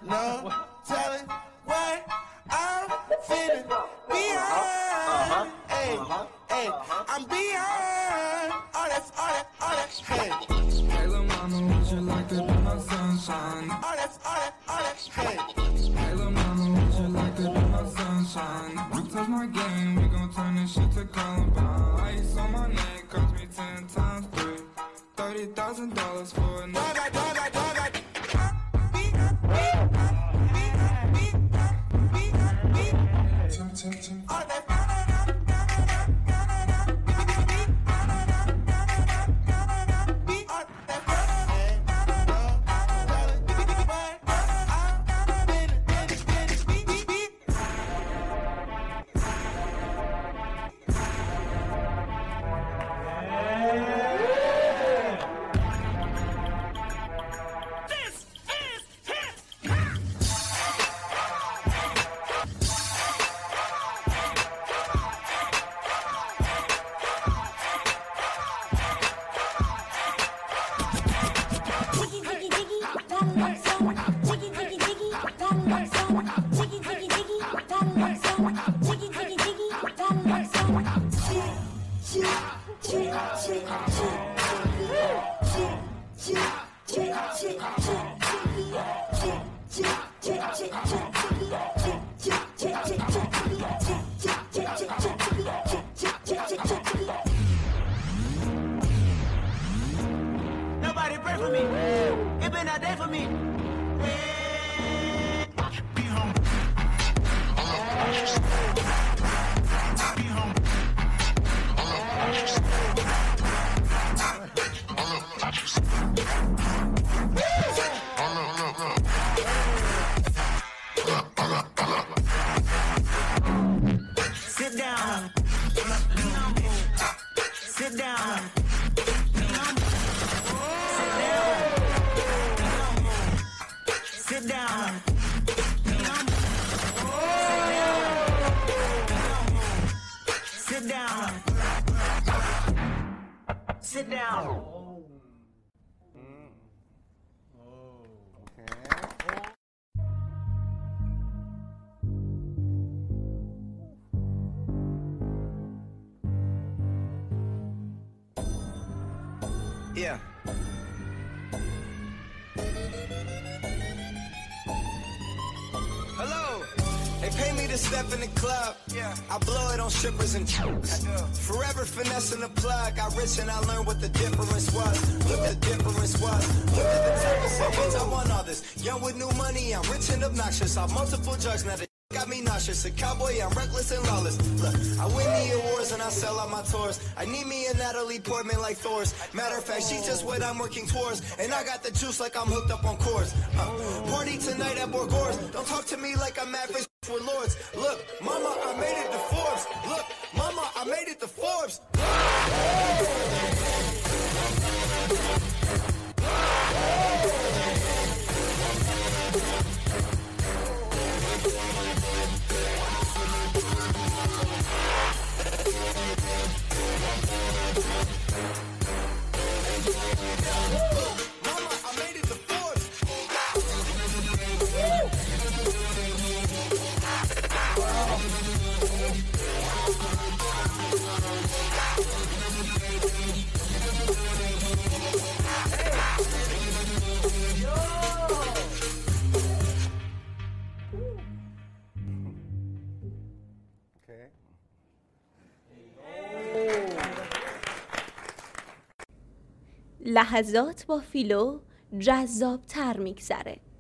No telling what I'm feeling beyond. Hey, hey, I'm beyond. All that, hey. Hey, lil' mama, would you like to be my sunshine? All that, hey. Hey, lil' mama, would you like to be my sunshine? You touch my game, we gon' turn this shit to Columbine. Ice on my neck cost me 10 times 3. $30,000 for a night. Nobody pray for me. It been a day for me. Be home. Be home. Sit down. Sit down. Sit down. Sit down. Sit down. Yeah. Hello. They pay me to step in the club. Yeah. I blow it on strippers and chicks. Forever finessing the plug. Got rich and I learned what the difference was. Look the difference was. Look at the type of savings. I want all this. Young with new money. I'm rich and obnoxious. Off multiple drugs. Now the got me nauseous. A cowboy. I'm reckless and lawless. Look, I win the awards and I sell out my tours. I need me a Natalie Portman like Thor's. Matter of fact, she's just what I'm working towards. And I got the juice like I'm hooked up on chords. Party tonight at Borgores. Don't talk to me like I'm average for lords. Look, mama, I made it to Forbes. Look, mama, I made it to Forbes. لحظات با فیلو جذاب‌تر میگذره.